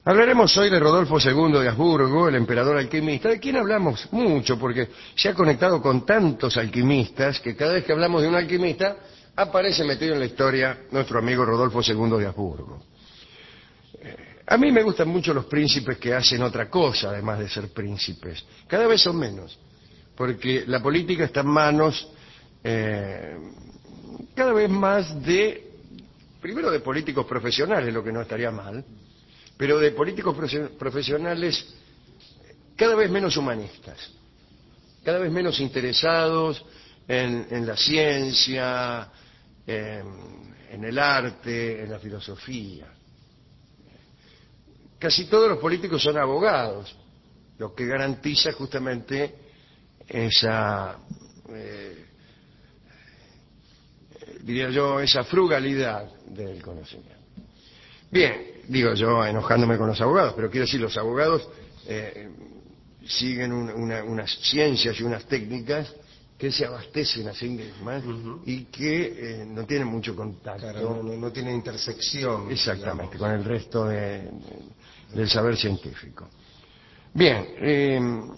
Hablaremos hoy de Rodolfo II de Habsburgo, el emperador alquimista, de quien hablamos mucho porque se ha conectado con tantos alquimistas que cada vez que hablamos de un alquimista aparece metido en la historia nuestro amigo Rodolfo II de Habsburgo. A mí me gustan mucho los príncipes que hacen otra cosa además de ser príncipes. Cada vez son menos, porque la política está en manos cada vez más primero de políticos profesionales, lo que no estaría mal, pero de políticos profesionales cada vez menos humanistas, cada vez menos interesados en la ciencia, en el arte, en la filosofía. Casi todos los políticos son abogados, lo que garantiza justamente esa, diría yo, esa frugalidad del conocimiento. Bien, digo yo enojándome con los abogados, pero quiero decir, los abogados siguen unas ciencias y unas técnicas que se abastecen a sí mismas y que no tienen mucho contacto. Claro, no tienen intersección. Exactamente, digamos, con el resto del saber científico. Bien,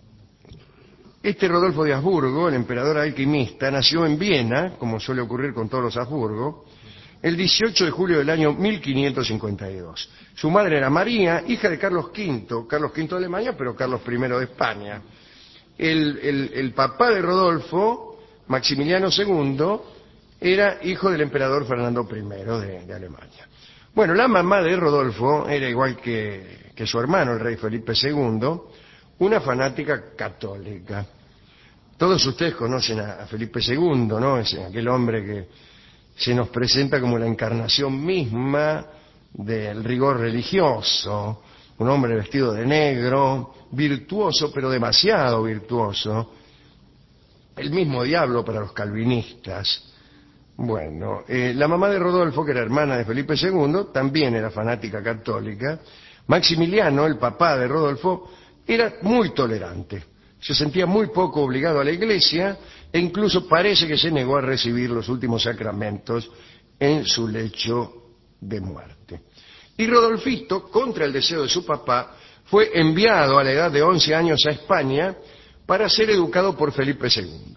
este Rodolfo de Habsburgo, el emperador alquimista, nació en Viena, como suele ocurrir con todos los Habsburgo, el 18 de julio del año 1552. Su madre era María, hija de Carlos V de Alemania, pero Carlos I de España. El papá de Rodolfo, Maximiliano II, era hijo del emperador Fernando I de Alemania. Bueno, la mamá de Rodolfo era igual que su hermano, el rey Felipe II, una fanática católica. Todos ustedes conocen a Felipe II, ¿no? Es aquel hombre que se nos presenta como la encarnación misma del rigor religioso, un hombre vestido de negro, virtuoso, pero demasiado virtuoso, el mismo diablo para los calvinistas. Bueno, la mamá de Rodolfo, que era hermana de Felipe II, también era fanática católica. Maximiliano, el papá de Rodolfo, era muy tolerante. Se sentía muy poco obligado a la iglesia e incluso parece que se negó a recibir los últimos sacramentos en su lecho de muerte. Y Rodolfito, contra el deseo de su papá, fue enviado a la edad de 11 años a España para ser educado por Felipe II.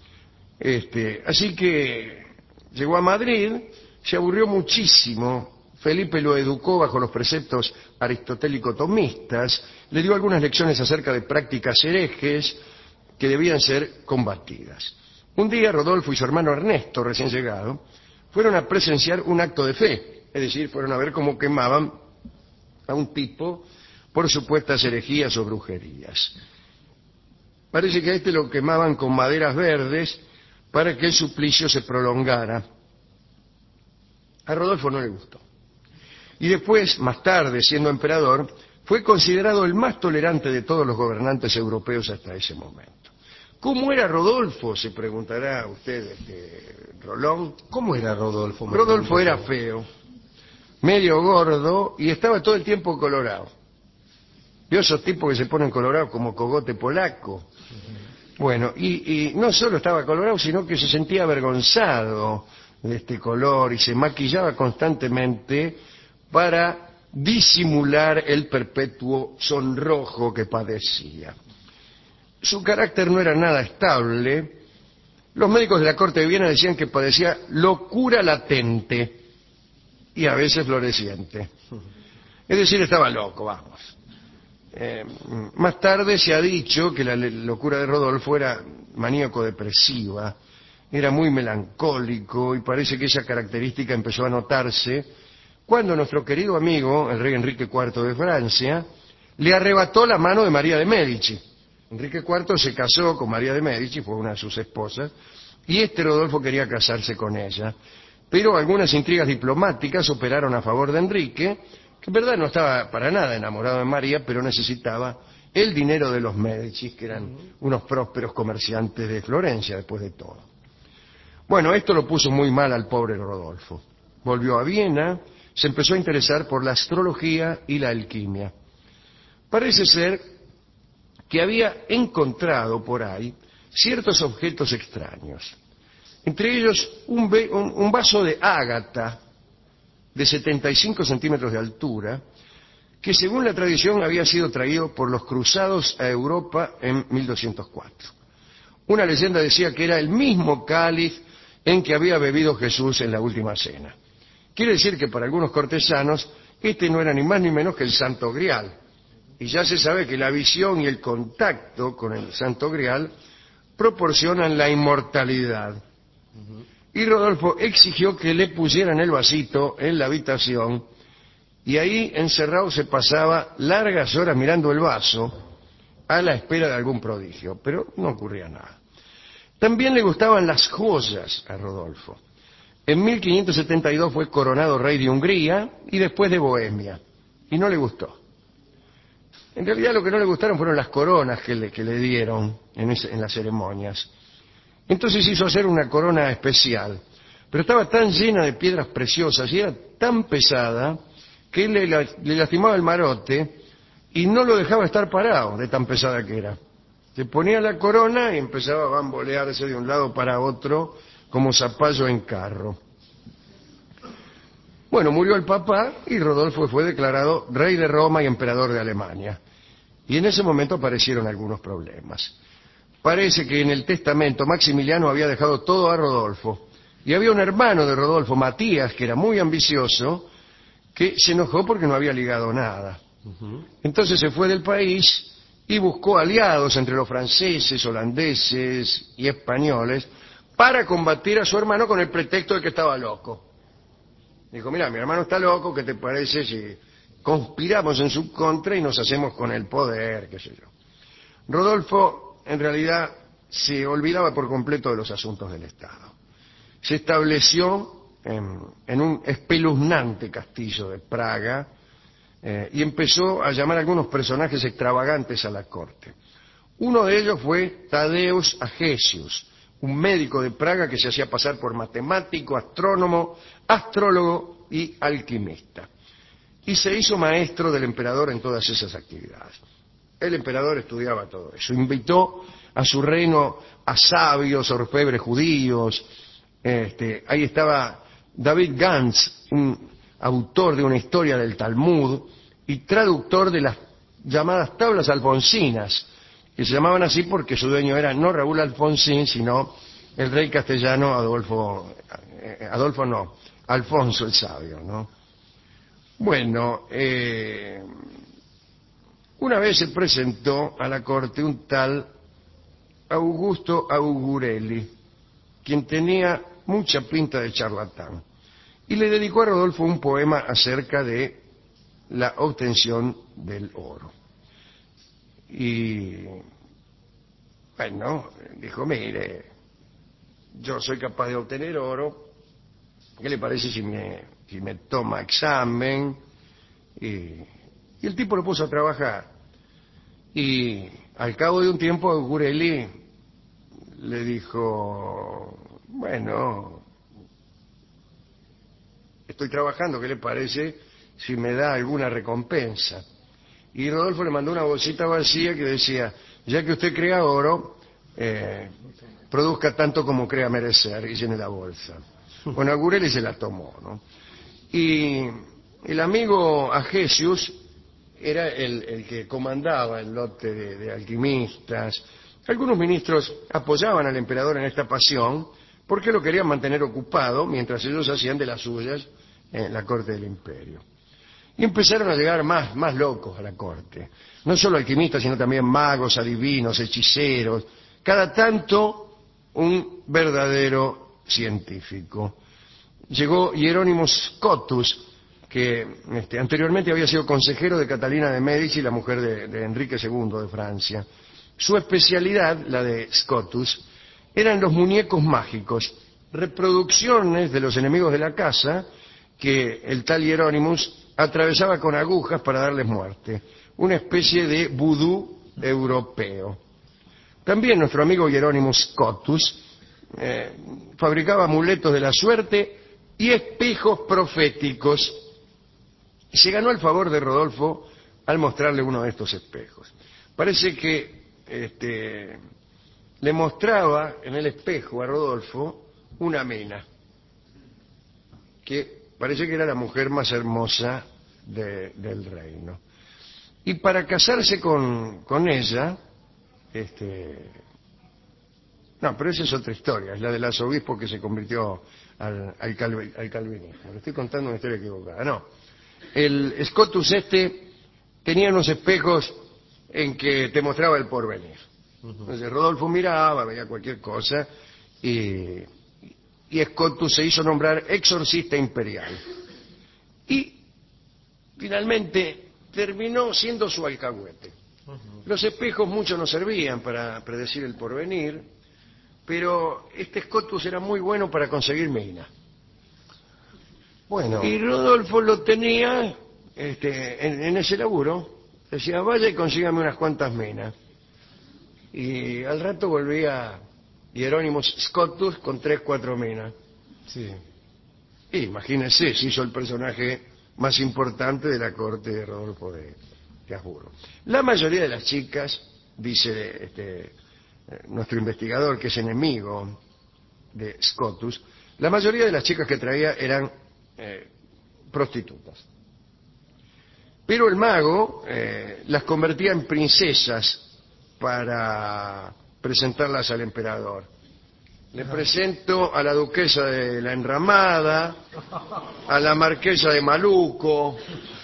Así que llegó a Madrid, se aburrió muchísimo. Felipe lo educó bajo los preceptos aristotélico-tomistas, le dio algunas lecciones acerca de prácticas herejes que debían ser combatidas. Un día Rodolfo y su hermano Ernesto, recién llegado, fueron a presenciar un acto de fe, es decir, fueron a ver cómo quemaban a un tipo por supuestas herejías o brujerías. Parece que a este lo quemaban con maderas verdes para que el suplicio se prolongara. A Rodolfo no le gustó. Y después, más tarde, siendo emperador, fue considerado el más tolerante de todos los gobernantes europeos hasta ese momento. ¿Cómo era Rodolfo? Se preguntará usted, Rolón. ¿Cómo era Rodolfo? Rodolfo era feo, medio gordo y estaba todo el tiempo colorado. ¿Vio esos tipos que se ponen colorados como cogote polaco? Bueno, y no solo estaba colorado, sino que se sentía avergonzado de este color y se maquillaba constantemente para disimular el perpetuo sonrojo que padecía. Su carácter no era nada estable. Los médicos de la corte de Viena decían que padecía locura latente y a veces floreciente. Es decir, estaba loco, vamos. Más tarde se ha dicho que la locura de Rodolfo era maníaco-depresiva, era muy melancólico y parece que esa característica empezó a notarse cuando nuestro querido amigo, el rey Enrique IV de Francia, le arrebató la mano de María de Médici. Enrique IV se casó con María de Médici, fue una de sus esposas, y Rodolfo quería casarse con ella. Pero algunas intrigas diplomáticas operaron a favor de Enrique, que en verdad no estaba para nada enamorado de María, pero necesitaba el dinero de los Médici, que eran unos prósperos comerciantes de Florencia, después de todo. Bueno, esto lo puso muy mal al pobre Rodolfo. Volvió a Viena, se empezó a interesar por la astrología y la alquimia. Parece ser que había encontrado por ahí ciertos objetos extraños. Entre ellos un vaso de ágata de 75 centímetros de altura, que según la tradición había sido traído por los cruzados a Europa en 1204. Una leyenda decía que era el mismo cáliz en que había bebido Jesús en la última cena. Quiere decir que para algunos cortesanos este no era ni más ni menos que el Santo Grial. Y ya se sabe que la visión y el contacto con el Santo Grial proporcionan la inmortalidad. Y Rodolfo exigió que le pusieran el vasito en la habitación y ahí encerrado se pasaba largas horas mirando el vaso a la espera de algún prodigio, pero no ocurría nada. También le gustaban las joyas a Rodolfo. En 1572 fue coronado rey de Hungría y después de Bohemia, y no le gustó. En realidad lo que no le gustaron fueron las coronas que le dieron en las ceremonias. Entonces hizo hacer una corona especial, pero estaba tan llena de piedras preciosas y era tan pesada que le lastimaba el marote y no lo dejaba estar parado de tan pesada que era. Se ponía la corona y empezaba a bambolearse de un lado para otro como zapallo en carro. Bueno, murió el papá y Rodolfo fue declarado rey de Roma y emperador de Alemania. Y en ese momento aparecieron algunos problemas. Parece que en el testamento Maximiliano había dejado todo a Rodolfo. Y había un hermano de Rodolfo, Matías, que era muy ambicioso, que se enojó porque no había ligado nada. Entonces se fue del país y buscó aliados entre los franceses, holandeses y españoles para combatir a su hermano con el pretexto de que estaba loco. Dijo, mira, mi hermano está loco, ¿qué te parece si conspiramos en su contra y nos hacemos con el poder, qué sé yo? Rodolfo, en realidad, se olvidaba por completo de los asuntos del Estado. Se estableció en un espeluznante castillo de Praga y empezó a llamar a algunos personajes extravagantes a la corte. Uno de ellos fue Tadeusz Agesius, un médico de Praga que se hacía pasar por matemático, astrónomo, astrólogo y alquimista. Y se hizo maestro del emperador en todas esas actividades. El emperador estudiaba todo eso. Invitó a su reino a sabios, orfebres judíos. Ahí estaba David Gans, un autor de una historia del Talmud y traductor de las llamadas tablas alfonsinas, que se llamaban así porque su dueño era no Raúl Alfonsín, sino el rey castellano Alfonso el Sabio, ¿no? Bueno, una vez se presentó a la corte un tal Augusto Augurelli, quien tenía mucha pinta de charlatán, y le dedicó a Rodolfo un poema acerca de la obtención del oro. Y bueno, dijo, mire, yo soy capaz de obtener oro, ¿qué le parece si me toma examen? Y el tipo lo puso a trabajar. Y al cabo de un tiempo Augurelli le dijo, bueno, estoy trabajando, ¿qué le parece si me da alguna recompensa? Y Rodolfo le mandó una bolsita vacía que decía, ya que usted crea oro, produzca tanto como crea merecer, y llene la bolsa. Bueno, Augurelli se la tomó, ¿no? Y el amigo Agesius era el que comandaba el lote de alquimistas. Algunos ministros apoyaban al emperador en esta pasión porque lo querían mantener ocupado mientras ellos hacían de las suyas en la corte del imperio. Y empezaron a llegar más locos a la corte. No solo alquimistas, sino también magos, adivinos, hechiceros. Cada tanto un verdadero científico. Llegó Hieronymus Scotus, que anteriormente había sido consejero de Catalina de Médici, la mujer de Enrique II de Francia. Su especialidad, la de Scotus, eran los muñecos mágicos, reproducciones de los enemigos de la casa que el tal Hieronymus atravesaba con agujas para darles muerte. Una especie de vudú europeo. También nuestro amigo Hieronymus Scotus fabricaba amuletos de la suerte y espejos proféticos. Y se ganó el favor de Rodolfo al mostrarle uno de estos espejos. Parece que le mostraba en el espejo a Rodolfo una mina, que parece que era la mujer más hermosa del reino. Y para casarse con ella, no, pero esa es otra historia, es la del arzobispo que se convirtió al calvinismo. Le estoy contando una historia equivocada. No, el Scotus tenía unos espejos en que te mostraba el porvenir. Entonces Rodolfo miraba, veía cualquier cosa, y Scotus se hizo nombrar exorcista imperial. Y finalmente terminó siendo su alcahuete. Los espejos mucho no servían para predecir el porvenir, pero este Scotus era muy bueno para conseguir minas. Bueno, Y Rodolfo lo tenía en ese laburo. Decía, vaya y consígame unas cuantas minas. Y al rato volvía Hieronymus Scotus con 3-4 minas. sí. Y imagínense, se hizo el personaje más importante de la corte de Rodolfo de Habsburgo. La mayoría de las chicas, dice nuestro investigador, que es enemigo de Scotus, la mayoría de las chicas que traía eran prostitutas. Pero el mago las convertía en princesas para presentarlas al emperador. Le presento a la duquesa de la Enramada, a la marquesa de Maluco,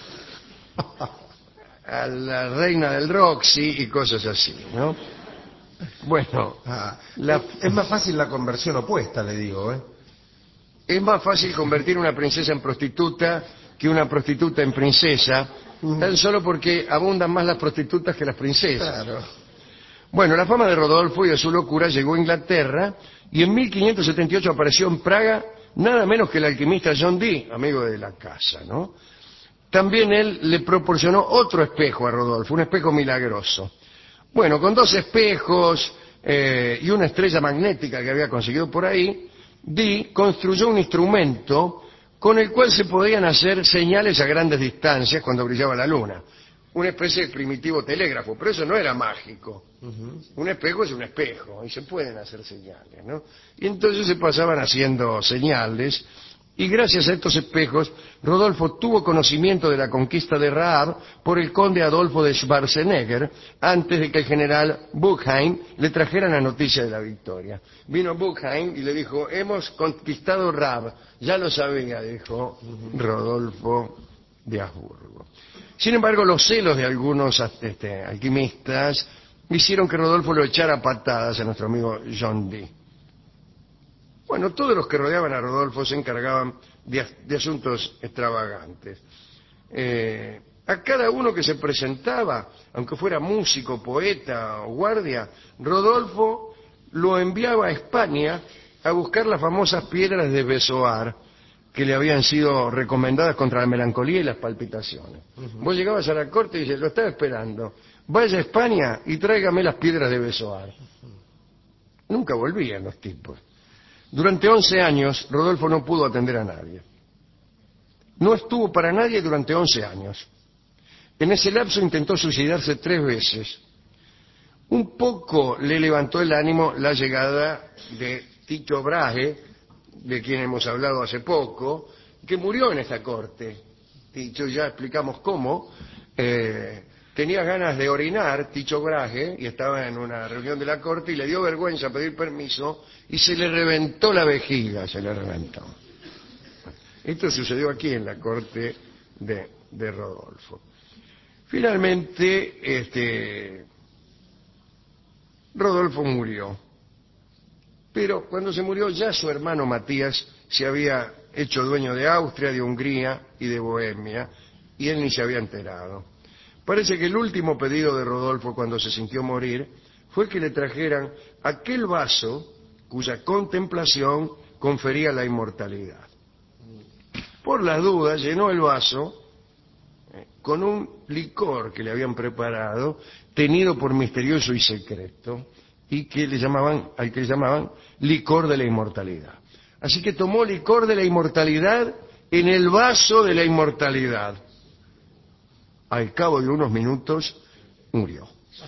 a la reina del Roxy y cosas así, ¿no? Bueno, Es más fácil la conversión opuesta, le digo, ¿eh? es más fácil convertir una princesa en prostituta que una prostituta en princesa, tan solo porque abundan más las prostitutas que las princesas. Claro. Bueno, la fama de Rodolfo y de su locura llegó a Inglaterra y en 1578 apareció en Praga nada menos que el alquimista John Dee, amigo de la casa, ¿no? También él le proporcionó otro espejo a Rodolfo, un espejo milagroso. Bueno, con 2 espejos y una estrella magnética que había conseguido por ahí, Dee construyó un instrumento con el cual se podían hacer señales a grandes distancias cuando brillaba la luna. Una especie de primitivo telégrafo, pero eso no era mágico. Un espejo es un espejo y se pueden hacer señales, ¿no? Y entonces se pasaban haciendo señales y gracias a estos espejos Rodolfo tuvo conocimiento de la conquista de Rahab por el conde Adolfo de Schwarzenegger antes de que el general Buchheim le trajera la noticia de la victoria. Vino Buchheim y le dijo, hemos conquistado Rahab. Ya lo sabía, dijo Rodolfo de Habsburgo. Sin embargo, los celos de algunos alquimistas hicieron que Rodolfo lo echara a patadas a nuestro amigo John Dee. Bueno, todos los que rodeaban a Rodolfo se encargaban de asuntos extravagantes. A cada uno que se presentaba, aunque fuera músico, poeta o guardia, Rodolfo lo enviaba a España a buscar las famosas piedras de Bezoar, que le habían sido recomendadas contra la melancolía y las palpitaciones. Vos llegabas a la corte y dices, lo estaba esperando, vaya a España y tráigame las piedras de Bezoar. Nunca volvían los tipos. Durante 11 años, Rodolfo no pudo atender a nadie. No estuvo para nadie durante 11 años. En ese lapso intentó suicidarse 3 veces. Un poco le levantó el ánimo la llegada de Tycho Brahe, de quien hemos hablado hace poco, que murió en esta corte. Tycho, ya explicamos cómo. Tenía ganas de orinar, Tycho Brahe, y estaba en una reunión de la corte y le dio vergüenza pedir permiso y se le reventó la vejiga, se le reventó. Esto sucedió aquí en la corte de Rodolfo. Finalmente, Rodolfo murió. Pero cuando se murió ya su hermano Matías se había hecho dueño de Austria, de Hungría y de Bohemia, y él ni se había enterado. Parece que el último pedido de Rodolfo cuando se sintió morir fue que le trajeran aquel vaso cuya contemplación confería la inmortalidad. Por las dudas llenó el vaso con un licor que le habían preparado, tenido por misterioso y secreto, y que al que le llamaban licor de la inmortalidad. Así que tomó licor de la inmortalidad en el vaso de la inmortalidad. Al cabo de unos minutos murió.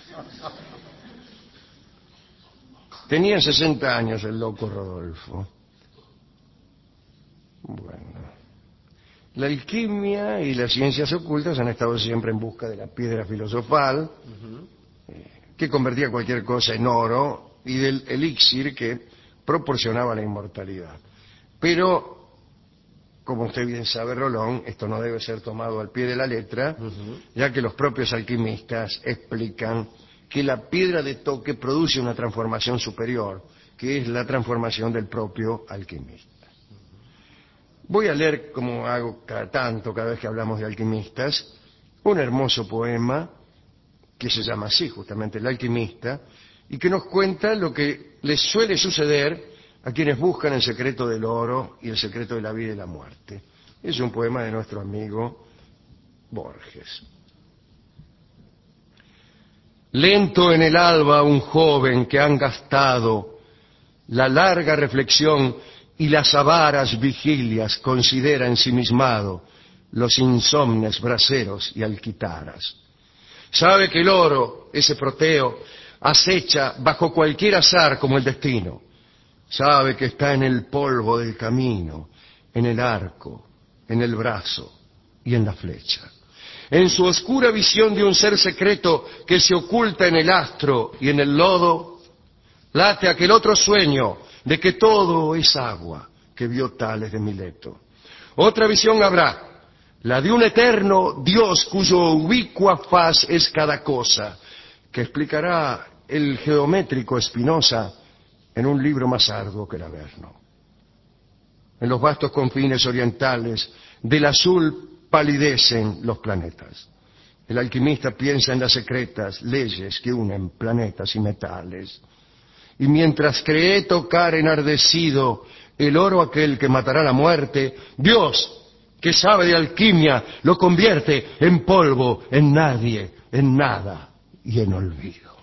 Tenía 60 años el loco Rodolfo. Bueno. La alquimia y las ciencias ocultas han estado siempre en busca de la piedra filosofal, que convertía cualquier cosa en oro, y del elixir que proporcionaba la inmortalidad. Pero, como usted bien sabe, Rolón, esto no debe ser tomado al pie de la letra, ya que los propios alquimistas explican que la piedra de toque produce una transformación superior, que es la transformación del propio alquimista. Voy a leer, como hago cada vez que hablamos de alquimistas, un hermoso poema que se llama así, justamente, El alquimista, y que nos cuenta lo que les suele suceder a quienes buscan el secreto del oro y el secreto de la vida y la muerte. Es un poema de nuestro amigo Borges. Lento en el alba un joven que han gastado la larga reflexión y las avaras vigilias considera ensimismado los insomnes braseros y alquitaras. Sabe que el oro, ese proteo, acecha bajo cualquier azar como el destino. Sabe que está en el polvo del camino, en el arco, en el brazo y en la flecha. En su oscura visión de un ser secreto que se oculta en el astro y en el lodo, late aquel otro sueño de que todo es agua que vio Tales de Mileto. Otra visión habrá, la de un eterno Dios cuyo ubicua faz es cada cosa, que explicará el geométrico Spinoza en un libro más arduo que el Averno. En los vastos confines orientales del azul palidecen los planetas. El alquimista piensa en las secretas leyes que unen planetas y metales. Y mientras cree tocar enardecido el oro aquel que matará la muerte, Dios, que sabe de alquimia, lo convierte en polvo, en nadie, en nada y en olvido.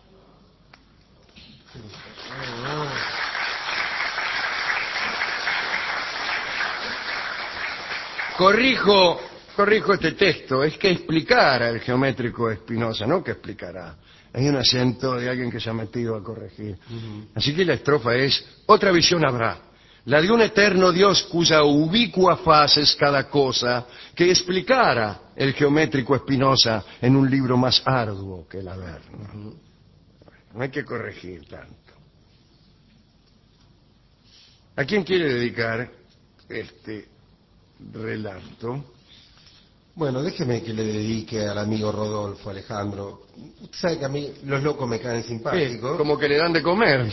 Corrijo este texto, es que explicara el geométrico Spinoza, no que explicará. Hay un acento de alguien que se ha metido a corregir. Así que la estrofa es, otra visión habrá, la de un eterno Dios cuya ubicua faz es cada cosa, que explicara el geométrico Spinoza en un libro más arduo que el Averno. No hay que corregir tanto. ¿A quién quiere dedicar este relato? Bueno, déjeme que le dedique al amigo Rodolfo, Alejandro. Usted sabe que a mí los locos me caen simpáticos. Como que le dan de comer.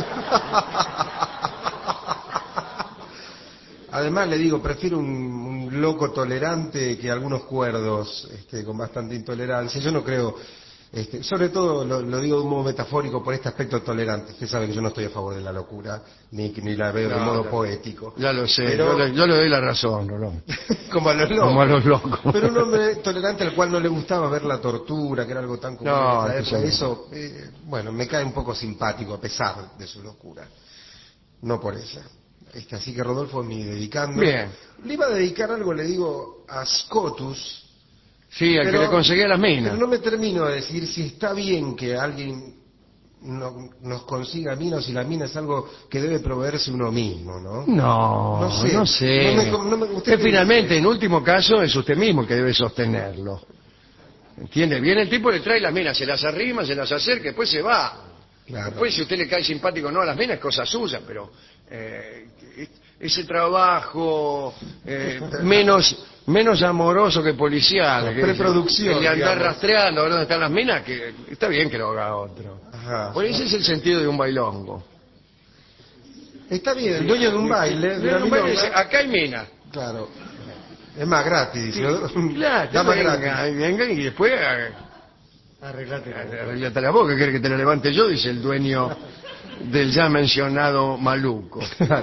Además, le digo, prefiero un loco tolerante que algunos cuerdos con bastante intolerancia. Yo no creo, sobre todo lo digo de un modo metafórico por este aspecto tolerante. Usted sabe que yo no estoy a favor de la locura, ni la veo de modo poético. Ya lo sé, pero... yo le doy la razón, Rolón. Como a los locos. Como a los locos. Pero un hombre tolerante al cual no le gustaba ver la tortura, que era algo tan común en esa época, eso, bueno, me cae un poco simpático a pesar de su locura. No por esa. Así que Rodolfo, me dedicando. Bien. Le iba a dedicar algo, le digo, a Scotus. Sí, al que le conseguía las minas. Pero no me termino de decir si está bien que alguien nos consiga minas, si la mina es algo que debe proveerse uno mismo, ¿no? No sé. Usted finalmente, en último caso, es usted mismo el que debe sostenerlo. ¿Entiende? Viene el tipo, le trae las minas, se las arrima, se las acerca, después se va. Claro. Después, si usted le cae simpático o no a las minas, es cosa suya, pero ese trabajo menos amoroso que policial, preproducción, el de andar digamos, rastreando a ver dónde están las minas, que está bien que lo haga otro. Ajá. Por ese es el sentido de un bailongo. Está bien, el dueño de un baile, de un baile dice, acá hay minas. Claro. Es más gratis. Sí, ¿no? claro, venga y después arreglate la boca, quiere que te la levante yo, dice el dueño del ya mencionado maluco.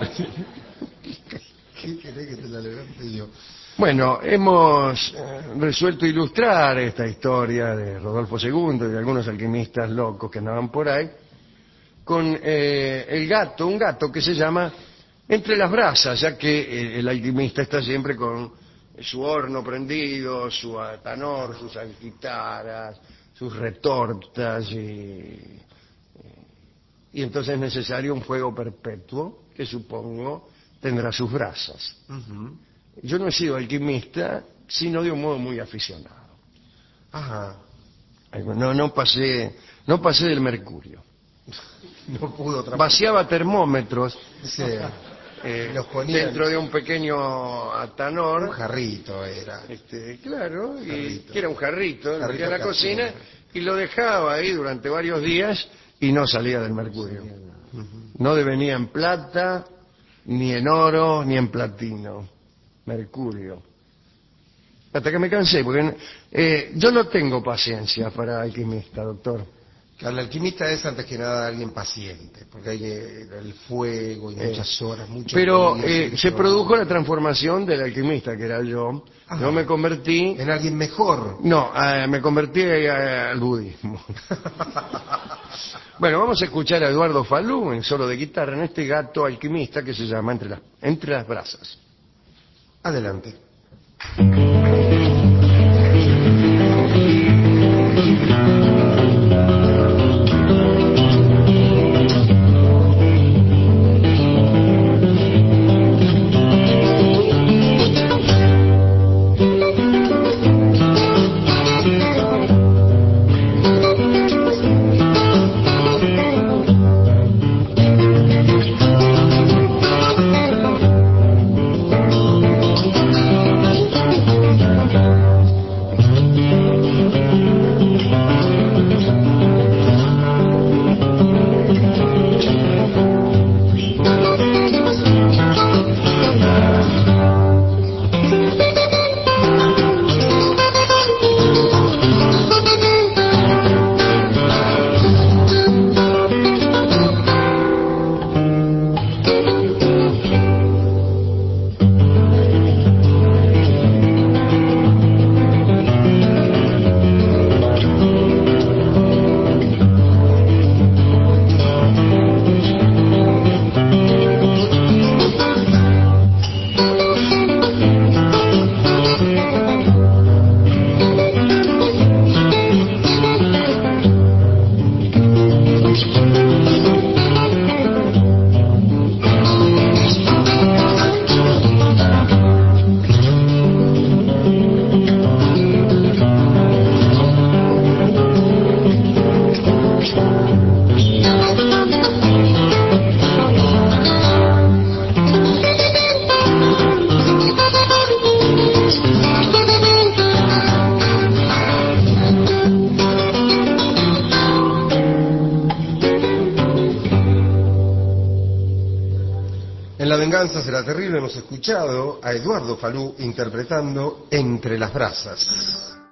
¿Qué querés que te la levante yo? Bueno, hemos resuelto ilustrar esta historia de Rodolfo II y de algunos alquimistas locos que andaban por ahí, con un gato que se llama Entre las Brasas, ya que el alquimista está siempre con su horno prendido, su atanor, sus alquitaras, sus retortas, y entonces es necesario un fuego perpetuo que supongo tendrá sus brasas. Yo no he sido alquimista, sino de un modo muy aficionado. Ajá. No pasé del mercurio. No pudo Vaciaba termómetros Sí. Los ponían dentro de un pequeño un atanor. jarrito era. Claro, y Jarrito. que era un jarrito, lo metía en la Jarrito cocina casero. y lo dejaba ahí durante varios días y no salía del mercurio. No devenía en plata, ni en oro, ni en platino. Mercurio. Hasta que me cansé, porque yo no tengo paciencia para alquimista, doctor. El alquimista es antes que nada alguien paciente, porque hay el fuego y muchas horas, muchos Pero días, se produjo la transformación del alquimista, que era yo. Ajá. Yo me convertí... en alguien mejor. No, me convertí al budismo. Bueno, vamos a escuchar a Eduardo Falú en solo de guitarra en este gato alquimista que se llama Entre las brasas. Adelante. En La venganza será terrible hemos escuchado a Eduardo Falú interpretando Entre las brasas.